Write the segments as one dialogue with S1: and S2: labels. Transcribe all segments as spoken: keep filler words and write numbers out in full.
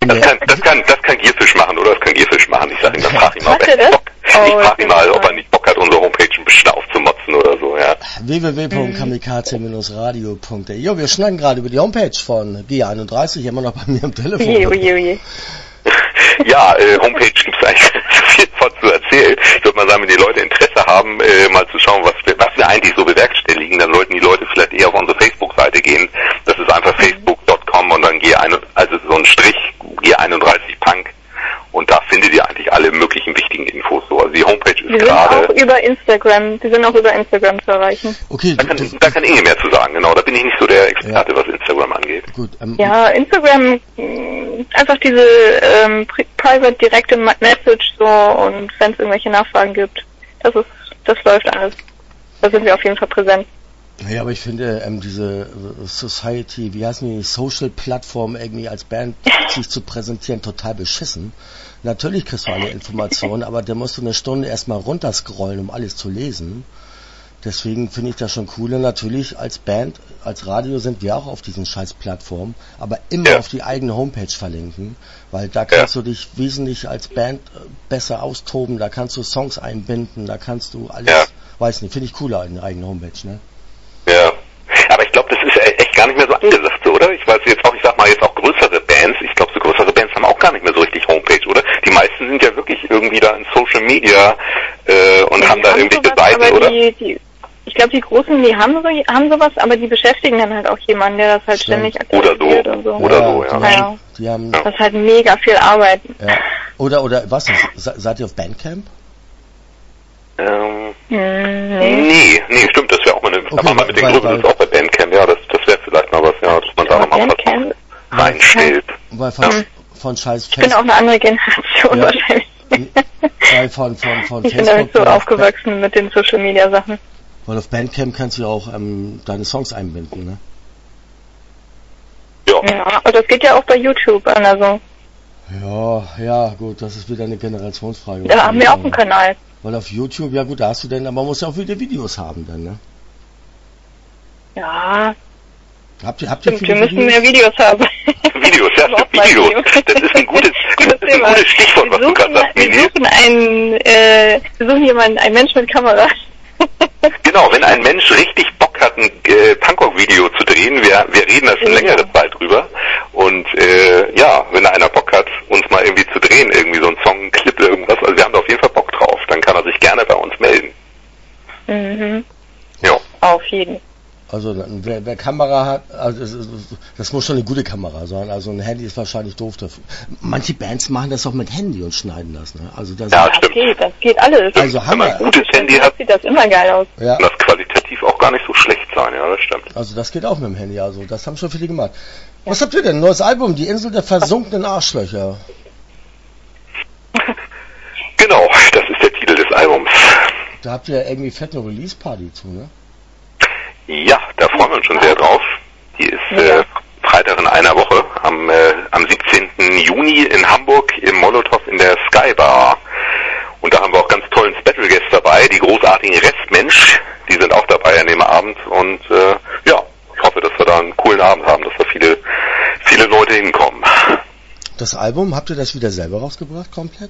S1: Das kann, das kann, das kann Gierfisch machen, oder? Das kann Gierfisch machen. Ich sag ihm, das frag ihn mal, ob er nicht Bock, ich frag ihn mal, ob er nicht Bock hat, unsere Homepage ein bisschen aufzumotzen oder so, ja.
S2: w w w punkt kamikaze Bindestrich radio punkt de. Jo, wir schneiden gerade über die Homepage von G einunddreißig, immer noch bei mir am Telefon.
S3: Oje, oje, oje.
S1: Ja, äh, Homepage gibt's eigentlich zu viel von zu erzählen. Ich würde mal sagen, wenn die Leute Interesse haben, äh, mal zu schauen, was wir, was wir eigentlich so bewerkstelligen, dann sollten die Leute vielleicht eher auf unsere Facebook-Seite gehen. Das ist einfach facebook punkt com und dann G eins, also so ein Strich G einunddreißig Punk. Und da findet ihr eigentlich alle möglichen wichtigen Infos. So. Also die Homepage ist gerade...
S3: Wir sind auch über Instagram, die sind auch über Instagram zu erreichen.
S2: Okay,
S1: da kann, da kann Inge mehr zu sagen, genau. Da bin ich nicht so der Experte, ja, was Instagram angeht.
S2: Gut, ähm,
S3: ja, Instagram, einfach diese ähm, private, direkte Message so, und wenn es irgendwelche Nachfragen gibt, das ist, das läuft alles. Da sind wir auf jeden Fall präsent.
S2: Ja, aber ich finde, ähm, diese Society, wie heißen die, Social-Plattform irgendwie als Band sich zu präsentieren, total beschissen. Natürlich kriegst du alle Informationen, aber da musst du eine Stunde erstmal runterscrollen, um alles zu lesen. Deswegen finde ich das schon cooler. Natürlich als Band, als Radio sind wir auch auf diesen scheiß Plattformen, aber immer ja. auf die eigene Homepage verlinken, weil da kannst ja. du dich wesentlich als Band besser austoben, da kannst du Songs einbinden, da kannst du alles, ja. weiß nicht, finde ich cooler in der eigenen Homepage, ne?
S1: Ja, aber ich glaube, das ist echt gar nicht mehr so angesagt, so, oder? Ich weiß jetzt auch, ich sag mal jetzt auch größere Bands, ich glaube, so größere Bands haben auch gar nicht mehr so richtig Homepage, oder? Die meisten sind ja wirklich irgendwie da in Social Media äh, und ja, haben da irgendwelche sowas, Seiten, oder?
S3: Die, die, ich glaube, die Großen, die haben, so, haben sowas, aber die beschäftigen dann halt auch jemanden, der das halt
S2: Stimmt.
S3: ständig aktualisiert
S1: oder
S3: und so.
S1: Oder ja, so, ja.
S2: Die haben, die haben,
S3: das ist halt mega viel Arbeit.
S2: Ja. Oder, oder, was, seid ihr auf Bandcamp?
S1: Ähm,
S3: hm, nee.
S1: nee, nee, stimmt, das wäre auch mal eine,
S2: okay,
S1: aber mal mit den Gründen ist auch bei Bandcamp, ja, das, das wäre vielleicht mal was, ja, dass man da nochmal was reinstellt.
S2: Weil von,
S3: ja.
S2: von scheiß
S3: Ich bin auch eine andere Generation
S2: ja.
S3: wahrscheinlich.
S2: Weil von, von, von
S3: ich
S2: Facebook
S3: bin damit so aufgewachsen Band- mit den Social Media Sachen.
S2: Weil auf Bandcamp kannst du auch ähm, deine Songs einbinden, ne?
S1: Ja.
S3: Ja, und das geht ja auch bei YouTube an, also.
S2: Ja, ja, gut, das ist wieder eine Generationsfrage.
S3: Da haben wir auch einen Kanal.
S2: Weil auf YouTube, ja gut, da hast du denn, aber man muss ja auch wieder Videos haben dann, ne?
S3: Ja.
S2: Habt ihr, habt ihr
S3: Stimmt,
S2: viele
S3: wir müssen
S2: Videos?
S3: mehr Videos haben.
S1: Videos, ja, stimmt, Videos. Das ist ein gutes, das ist ein gutes Stichwort, was du gerade sagst,
S3: Wir suchen einen, äh, wir suchen jemanden, einen Mensch mit Kamera.
S1: Genau, wenn ein Mensch richtig Bock hat, ein äh, Punkrock-Video zu drehen, wir, wir reden da schon
S3: ja.
S1: längere Zeit drüber. Und äh, ja, wenn da einer Bock hat, uns mal irgendwie zu drehen, irgendwie so ein Song, ein Clip, irgendwas, also wir haben da auf jeden Fall Bock drauf, dann kann er sich gerne bei uns melden.
S3: Mhm.
S1: Ja.
S3: Auf jeden.
S2: Also wer, wer Kamera hat, also das, das muss schon eine gute Kamera sein. Also ein Handy ist wahrscheinlich doof dafür. Manche Bands machen das auch mit Handy und schneiden das, ne? Also das
S1: ja,
S3: das
S1: stimmt.
S3: geht, das geht alles.
S2: Also
S1: wenn man ein gutes Handy hat,
S3: sieht das immer geil aus.
S2: Ja.
S1: kann das qualitativ auch gar nicht so schlecht sein, ja, das stimmt.
S2: Also das geht auch mit dem Handy, also das haben schon viele gemacht. Ja. Was habt ihr denn? Neues Album, Die Insel der versunkenen Arschlöcher.
S1: Genau, das ist der Titel des Albums.
S2: Da habt ihr ja irgendwie fett eine Release-Party zu, ne?
S1: Ja, da freuen wir uns schon sehr drauf. Die ist
S3: ja.
S1: äh, Freitag in einer Woche, am, äh, am siebzehnten Juni in Hamburg im Molotow in der Skybar. Und da haben wir auch ganz tollen Special Guests dabei, die großartigen Restmensch, die sind auch dabei an dem Abend. Und äh, ja, ich hoffe, dass wir da einen coolen Abend haben, dass da viele, viele Leute hinkommen.
S2: Das Album, habt ihr das wieder selber rausgebracht, komplett?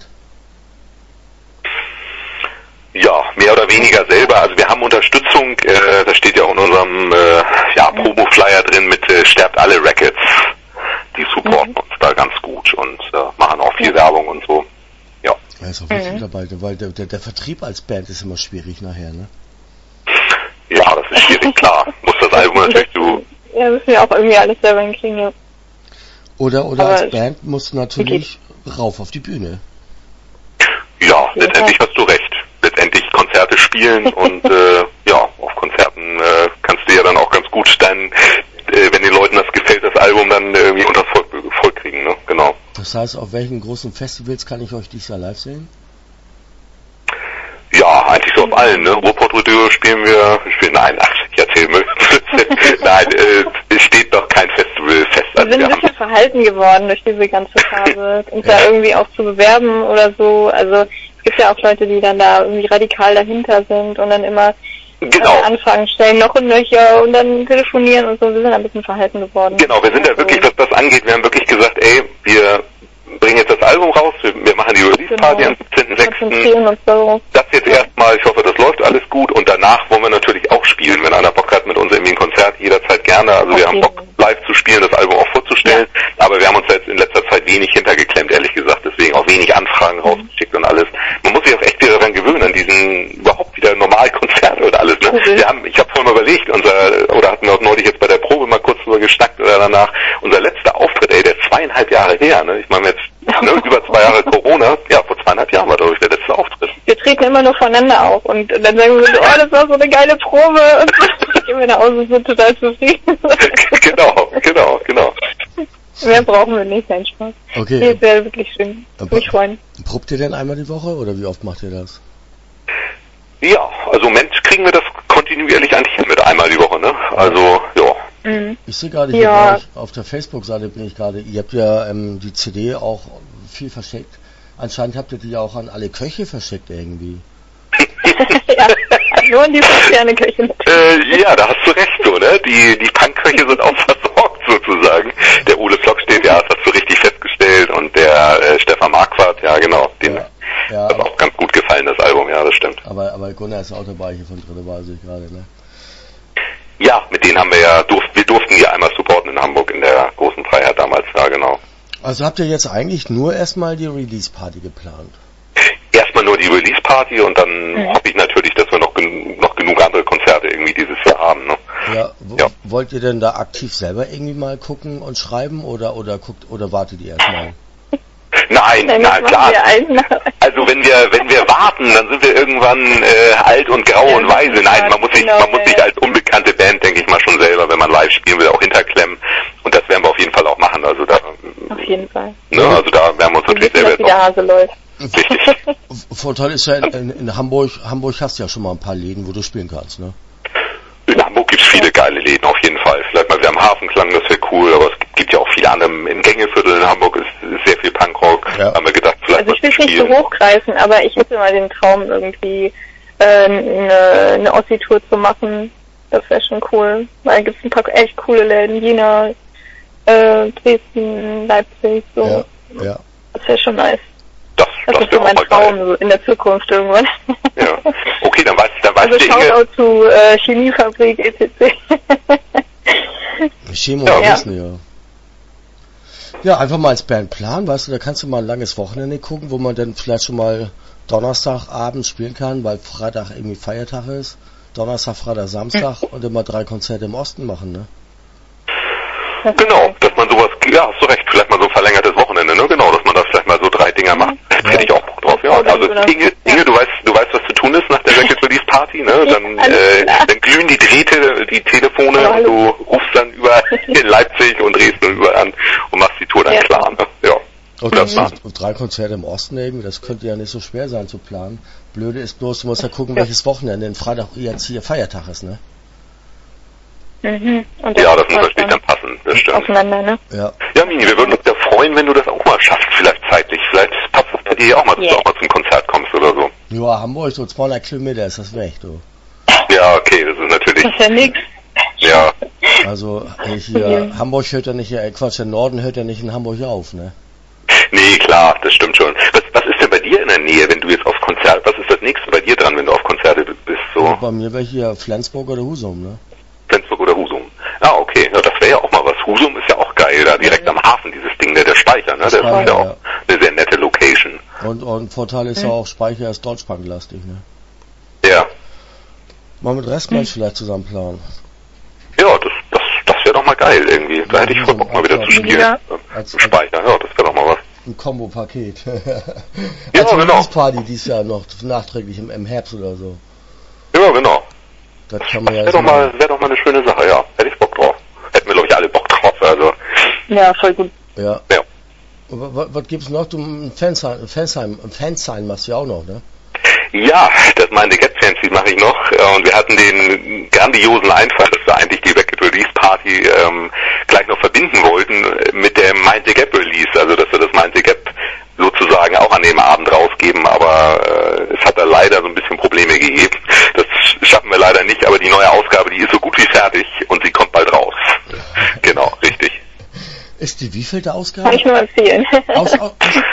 S1: Ja, mehr oder weniger selber. Also wir haben Unterstützung, äh, das steht ja auch in unserem äh, ja, Promo-Flyer drin mit äh, Sterbt alle Records. Die supporten mhm. uns da ganz gut und äh, machen auch viel ja. Werbung und so. Ja.
S2: Ja, ist auch wichtig mhm. dabei, weil der, der, der Vertrieb als Band ist immer schwierig nachher, ne?
S1: Ja, das ist schwierig, klar. Muss das Album natürlich du...
S3: Ja, müssen wir auch irgendwie alles selber hinkriegen, ja.
S2: Oder, oder
S3: Aber
S2: als Band musst du natürlich okay. rauf auf die Bühne.
S1: Ja, letztendlich hast du recht. Letztendlich Konzerte spielen und äh, ja, auf Konzerten äh, kannst du ja dann auch ganz gut dann, äh, wenn den Leuten das gefällt, das Album dann äh, irgendwie unters Volk, Volk kriegen, ne? Genau.
S2: Das heißt, auf welchen großen Festivals kann ich euch dieses Jahr live sehen?
S1: Ja, eigentlich so auf allen, ne? Ruhrpott-Rodeo spielen wir, spielen, nein, ach, ich erzähl mir. Nein, äh, es steht noch kein Festival fest.
S3: Wir sind ein bisschen verhalten geworden durch diese ganze Phase, uns ja. da irgendwie auch zu bewerben oder so, also es gibt ja auch Leute, die dann da irgendwie radikal dahinter sind und dann immer
S1: genau.
S3: äh, Anfragen stellen, noch und nöcher und dann telefonieren und so. Wir sind ein bisschen verhalten geworden.
S1: Genau, wir sind ja wirklich, was das angeht, wir haben wirklich gesagt, ey, wir
S3: konzentrieren uns darauf.
S1: Das jetzt erstmal, ich hoffe, das läuft alles gut und danach wollen wir natürlich auch spielen. Wenn einer Bock hat mit uns irgendwie ein Konzert, jederzeit gerne. Also
S3: Auf
S1: wir haben
S3: jeden
S1: Bock, live zu spielen, das Album auch vorzustellen. Ja. Aber wir haben uns jetzt in letzter Zeit wenig hintergeklemmt, ehrlich gesagt. Deswegen auch wenig Anfragen rausgeschickt und alles. Man muss sich auch echt wieder daran gewöhnen, an diesen überhaupt wieder normal Konzerte und alles. Ne? Mhm. Wir haben, ich habe vorhin mal überlegt, unser, oder hatten wir auch neulich jetzt bei der Probe mal kurz drüber geschnackt oder danach, unser letzter Auftritt, ey, der ist zweieinhalb Jahre her. Ne? Ich meine jetzt ne, über zwei Jahre Corona. Ja, vor zweieinhalb Jahren war, glaube ich, der letzte Auftritt.
S3: Wir treten immer nur voneinander auf und dann sagen wir so, oh, das war so eine geile Probe und dann gehen wir nach Hause und sind total zufrieden.
S1: Genau, genau, genau.
S3: Mehr brauchen wir nicht, nein, Spaß.
S2: Okay.
S3: Nee, es wäre wirklich schön. Würde mich freuen.
S2: Probt ihr denn einmal die Woche oder wie oft macht ihr das?
S1: Ja, also im Moment kriegen wir das kontinuierlich eigentlich hin mit einmal die Woche, ne? Also, ja.
S2: Mhm. Ich sehe gerade hier
S3: ja.
S2: gleich, auf der Facebook-Seite bin ich gerade, ihr habt ja ähm, die C D auch viel verschickt. Anscheinend habt ihr die ja auch an alle Köche verschickt irgendwie.
S3: Ja, nur an die Sterne-Köche.
S1: Äh, ja, da hast du recht, so, ne? Die, die Punk-Köche sind auch versorgt, sozusagen. Der Ole Flock steht, ja, das hast du richtig festgestellt, und der äh, Stefan Marquardt, ja, genau, den
S2: ja, ja,
S1: hat auch ganz gut gefallen, das Album, ja, das stimmt.
S2: Aber, aber Gunnar ist auch dabei hier von Dritte Wahl, sehe ich gerade, ne?
S1: Ja, mit denen haben wir ja, durf, wir durften ja einmal supporten in Hamburg in der großen Freiheit damals, ja, genau.
S2: Also habt ihr jetzt eigentlich nur erstmal die Release-Party geplant?
S1: Erstmal nur die Release-Party und dann mhm. hoffe ich natürlich, dass wir noch, gen- noch genug andere Konzerte irgendwie dieses Jahr haben, ne?
S2: Ja, w- ja, wollt ihr denn da aktiv selber irgendwie mal gucken und schreiben oder oder guckt oder wartet ihr erstmal?
S1: Nein, nein, na, klar. Also wenn wir wenn wir warten, dann sind wir irgendwann äh, alt und grau ja, und weise. Nein, man muss sich genau, man muss sich als unbekannte Band, denke ich mal, schon selber, wenn man live spielen will, auch hinterklemmen. Und das werden wir auf jeden Fall auch machen. Also da
S3: auf jeden Fall.
S1: Ne, also da werden wir uns natürlich selber
S3: jetzt wie der Hase läuft.
S1: Richtig.
S2: Vorteil ist ja, in, in Hamburg, Hamburg hast du ja schon mal ein paar Läden, wo du spielen kannst, ne?
S1: In Hamburg gibt es viele geile Läden, auf jeden Fall. Vielleicht mal wieder am Hafenklang, das wäre cool, aber es gibt, gibt ja auch viele andere. Im Gängeviertel in Hamburg ist, ist sehr viel Punkrock.
S2: Ja.
S1: Haben wir gedacht, vielleicht
S3: also ich will es nicht so hochgreifen, aber ich hätte mal den Traum, irgendwie äh, eine, eine Ossi-Tour zu machen. Das wäre schon cool, weil es gibt ein paar echt coole Läden. Jena, äh, Dresden, Leipzig, so.
S2: Ja, ja.
S3: Das wäre schon nice.
S1: Das,
S3: das, das ist so mein Traum so in der Zukunft irgendwann.
S1: Ja. Okay, dann weißt dann weißt
S3: also
S1: du
S3: Shoutout zu äh, Chemiefabrik et cetera.
S2: Chemo ja. Wissen, ja. Ja, einfach mal als Band planen, weißt du, da kannst du mal ein langes Wochenende gucken, wo man dann vielleicht schon mal Donnerstagabend spielen kann, weil Freitag irgendwie Feiertag ist. Donnerstag, Freitag, Samstag und immer drei Konzerte im Osten machen, ne?
S1: Genau, dass man sowas, ja, hast du recht, vielleicht mal so ein verlängertes Wochenende, ne? Genau, dass man da vielleicht mal so drei Dinger macht. Ja. Hätte ich auch Bock drauf, ja. Also Inge, Inge, du weißt, du weißt, was zu tun ist nach der Record Release Party, ne? Dann, äh, dann glühen die Drähte, die Telefone ja, und du rufst dann überall in Leipzig und Dresden und überall an und machst die Tour dann ja. klar, ne? Ja.
S2: Und, das und, und drei Konzerte im Osten irgendwie, das könnte ja nicht so schwer sein zu planen. Blöde ist bloß, du musst ja gucken, welches Wochenende, denn Freitag jetzt hier Feiertag ist, ne?
S3: Mhm. Und
S1: ja, das muss natürlich dann passen, das stimmt.
S3: Aufeinander, ne?
S1: Ja. Ja, Mini, wir würden uns ja freuen, wenn du das auch mal schaffst, vielleicht zeitlich. Vielleicht passt das bei dir auch mal, dass yeah. du auch mal zum Konzert kommst oder so.
S2: Ja, Hamburg, so zweihundert Kilometer ist das weg, du.
S1: Ja, okay, das ist natürlich...
S3: Das ist ja nix.
S1: Ja.
S2: Also, hier, ja. Hamburg hört ja nicht, äh, Quatsch, der Norden hört ja nicht in Hamburg auf, ne?
S1: Nee, klar, das stimmt schon. Was, was ist denn bei dir in der Nähe, wenn du jetzt aufs Konzert, was ist das nächste bei dir dran, wenn du auf Konzerte bist, so?
S2: Ja, bei mir wäre hier Flensburg oder Husum, ne?
S1: Flensburg oder Husum. Ah, okay, ja, das wäre ja auch mal was. Husum ist ja auch geil, da direkt ja, ja. am Hafen, dieses Ding, der, der Speicher, ne? Das, das ist ja, ja auch eine sehr nette Location.
S2: Und, und Vorteil ist ja auch, Speicher ist deutschbanklastig, ne?
S1: Ja.
S2: Mal mit Restmensch hm. vielleicht zusammen planen.
S1: Ja, das, das, das wäre doch mal geil irgendwie. Da ja, hätte ich voll Bock mal wieder zu spielen. Ja. Als, als Speicher, ja, das wäre doch mal was.
S2: Ein Kombo-Paket.
S1: Ja, also genau.
S2: Party dieses Jahr noch nachträglich im, im Herbst oder so.
S1: Ja, genau.
S2: Das kann man ja
S1: wäre doch mal, wäre doch mal eine schöne Sache, ja. Hätte ich Bock drauf. Hätten wir, glaube ich, alle Bock drauf, also.
S3: Ja, voll gut.
S2: Ja.
S1: Ja.
S2: Was, was gibt's noch? Du, ein Fansheim, Fansheim, Fansign machst du ja auch noch, ne?
S1: Ja, das meine Get-Fancy mache ich noch. Und wir hatten den grandiosen Einfall, dass wir eigentlich die Record Release Party ähm, gleich noch verbinden wollten mit der Mind the Gap Release. Also, dass wir das Mind the Gap sozusagen auch an dem Abend rausgeben. Aber äh, es hat da leider so ein bisschen Probleme gegeben. Das schaffen wir leider nicht. Aber die neue Ausgabe, die ist so gut wie fertig und sie kommt bald raus. Genau, richtig.
S2: Ist die wievielte Ausgabe?
S3: Kann ich nur empfehlen.
S2: Aus, aus,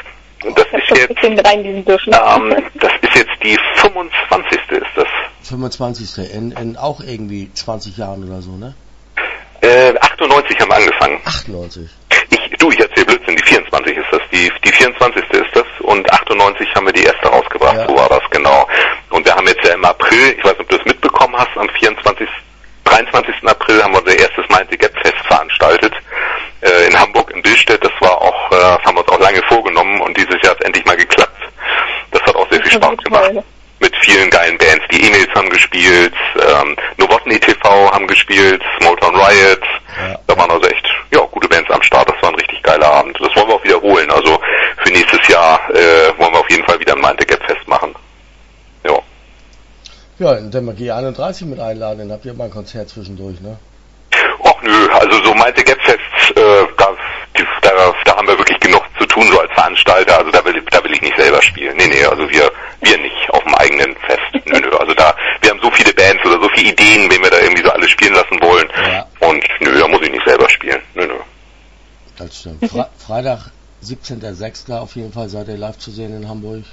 S1: Das ist jetzt,
S3: ähm,
S1: das ist jetzt die fünfundzwanzigste ist das.
S2: fünfundzwanzigste In, in auch irgendwie zwanzig Jahren oder so, ne?
S1: Äh, achtundneunzig haben wir angefangen.
S2: achtundneunzig
S1: Ich, du, ich erzähl Blödsinn, die vierundzwanzig ist das. Die, die vierundzwanzigste ist das und achtundneunzig haben wir die erste rausgebracht, ja. So war das, genau. Und wir haben jetzt ja im April, ich weiß nicht, ob du es mitbekommen hast, am vierundzwanzigsten dreiundzwanzigsten April haben wir unser erstes Mind the Gap Fest veranstaltet, äh, in Hamburg, in Billstedt. Das war auch, äh, das haben wir uns auch lange vorgenommen und dieses Jahr hat endlich mal geklappt. Das hat auch sehr viel Spaß gemacht. Mit vielen geilen Bands. Die E-Mails haben gespielt, ähm, Novotny T V haben gespielt, Smalltown Riot. Ja. Da waren also echt, ja, gute Bands am Start. Das war ein richtig geiler Abend. Das wollen wir auch wiederholen. Also für nächstes Jahr äh, wollen wir auf jeden Fall wieder ein Mind the Gap Fest machen. Ja.
S2: Ja, dann mal G einunddreißig mit einladen, dann habt ihr mal ein Konzert zwischendurch, ne?
S1: Ach nö, also so Mind the Gap Fest, äh, da, da, da haben wir wirklich genug zu tun, so als Veranstalter, also da will, da will ich nicht selber spielen. Nee, nee, also wir, wir nicht auf dem eigenen Fest. Nö, nö, also da, wir haben so viele Bands oder so viele Ideen, wen wir da irgendwie so alle spielen lassen wollen. Ja. Und nö, da muss ich nicht selber spielen. Nö, nö.
S2: Das stimmt. Fre- Freitag, siebzehnter sechster auf jeden Fall seid ihr live zu sehen in Hamburg.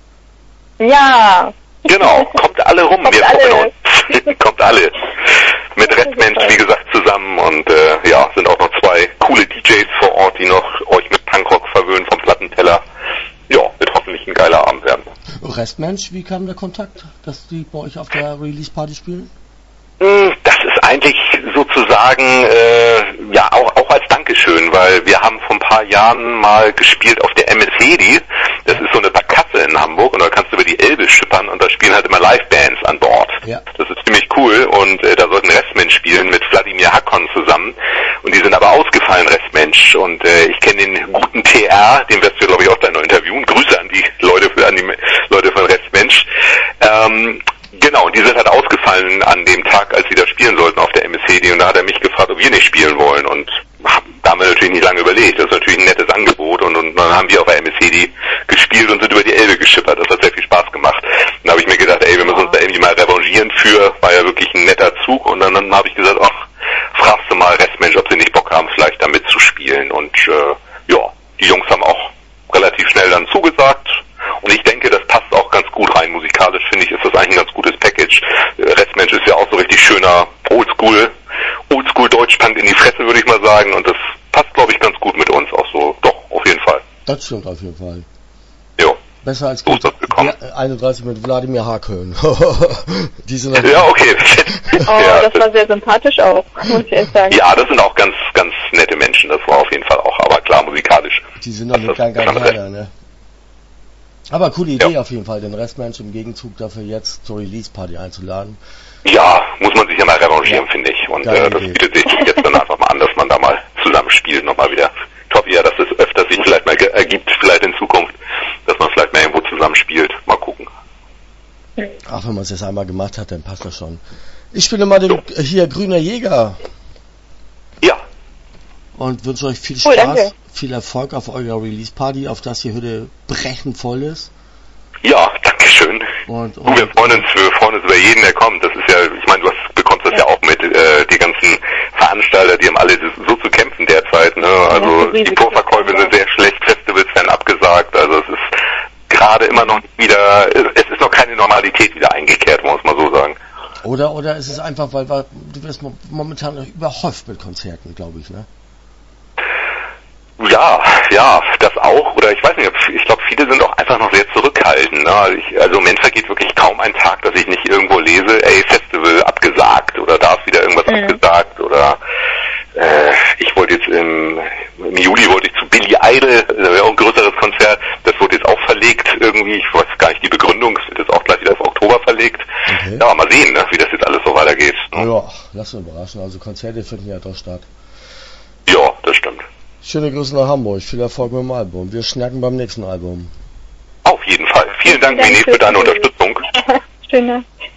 S3: Ja.
S1: Genau, kommt alle rum,
S3: kommt
S1: wir
S3: alle.
S1: kommen uns. Kommt alle. Mit Restmensch, wie gesagt, zusammen und äh, ja, sind auch noch zwei coole D Js vor Ort, die noch euch mit Punkrock verwöhnen vom Plattenteller. Ja, wird hoffentlich ein geiler Abend werden.
S2: Restmensch, wie kam der Kontakt, dass die bei euch auf der Release-Party spielen?
S1: Das ist eigentlich sozusagen äh, ja auch auch als Dankeschön, weil wir haben vor ein paar Jahren mal gespielt auf der M S Hedi. Das ist so eine Barkasse in Hamburg und da kannst du über die Elbe schippern und da spielen halt immer Live-Bands an Bord.
S2: Ja.
S1: Das ist ziemlich cool und äh, da sollten Restmensch spielen mit Wladimir Hakon zusammen und die sind aber ausgefallen, Restmensch. Und äh, ich kenne den guten T R, den wirst du glaube ich auch gleich noch interviewen. Grüße an die Leute, an die Leute von Restmensch. Ähm, Genau, und die sind halt ausgefallen an dem Tag, als sie da spielen sollten auf der M S Hedi und da hat er mich gefragt, ob wir nicht spielen wollen und da haben wir natürlich nicht lange überlegt. Das ist natürlich ein nettes Angebot und, und dann haben wir auf der M S Hedi gespielt und sind über die Elbe geschippert. Das hat sehr viel Spaß gemacht. Und da habe ich mir gedacht, ey, wir müssen uns da irgendwie mal revanchieren für, war ja wirklich ein netter Zug und dann, dann habe ich gesagt, ach, fragst du mal Restmensch, ob sie nicht Bock haben, vielleicht da mitzuspielen und äh, ja, die Jungs haben auch relativ schnell dann zugesagt. Und ich denke, das passt auch ganz gut rein. Musikalisch finde ich, ist das eigentlich ein ganz gutes Package. Restmensch ist ja auch so richtig schöner Oldschool, Oldschool Deutschpunk in die Fresse, würde ich mal sagen. Und das passt, glaube ich, ganz gut mit uns auch so. Doch, auf jeden Fall.
S2: Das stimmt auf jeden Fall.
S1: Ja.
S2: Besser als
S1: G
S2: einunddreißig mit Wladimir Hakön. Die sind
S1: ja, okay.
S3: Oh, ja, das war sehr sympathisch auch, muss ich echt sagen.
S1: Ja, das sind auch ganz, ganz nette Menschen. Das war auf jeden Fall auch, aber klar, musikalisch.
S2: Die sind doch nicht ganz Herder, ne? Aber coole Idee ja. Auf jeden Fall, den Restmensch im Gegenzug dafür jetzt zur Release-Party einzuladen.
S1: Ja, muss man sich ja mal revanchieren, ja. finde ich. Und äh, das
S2: Idee.
S1: bietet sich jetzt dann einfach mal an, dass man da mal zusammen spielt, nochmal wieder. Ich hoffe ja, dass es öfter sich vielleicht mal ge- ergibt, vielleicht in Zukunft, dass man vielleicht mal irgendwo zusammen spielt. Mal gucken.
S2: Ach, wenn man es jetzt einmal gemacht hat, dann passt das schon. Ich spiele mal den so. hier Grüner Jäger.
S1: Ja.
S2: Und wünsche euch viel
S3: cool,
S2: Spaß,
S3: danke.
S2: viel Erfolg auf eurer Release-Party, auf das die Hütte brechend voll ist.
S1: Ja, danke schön.
S2: Und, und
S1: du, wir freuen uns, wir freuen uns über jeden, der kommt. Das ist ja, ich meine, du hast, bekommst das ja, ja auch mit, äh, die ganzen Veranstalter, die haben alle so zu kämpfen derzeit, ne? Also ja, die Vorverkäufe sind sehr schlecht, Festivals werden abgesagt, also es ist gerade immer noch wieder, es ist noch keine Normalität wieder eingekehrt, muss man so sagen.
S2: Oder, oder ist es einfach, weil wir, du wirst momentan überhäuft mit Konzerten, glaube ich, ne?
S1: Ja, ja, das auch. Oder ich weiß nicht, ich glaube, viele sind auch einfach noch sehr zurückhaltend. Ne? Also, ich, also im Moment vergeht wirklich kaum ein Tag, dass ich nicht irgendwo lese, ey, Festival abgesagt oder da ist wieder irgendwas mhm. abgesagt oder äh, ich wollte jetzt im, im Juli wollte ich zu Billy Idol, das wäre auch ein größeres Konzert, das wurde jetzt auch verlegt irgendwie, ich weiß gar nicht die Begründung, es wird jetzt auch gleich wieder auf Oktober verlegt. Okay. Ja, mal sehen, ne, wie das jetzt alles so weitergeht. Ne?
S2: Ja, lass uns überraschen, also Konzerte finden ja doch statt.
S1: Ja, das stimmt.
S2: Schöne Grüße nach Hamburg, viel Erfolg mit dem Album. Wir schnacken beim nächsten Album.
S1: Auf jeden Fall. Vielen Dank, Mini, für deine Unterstützung.
S3: Schöne.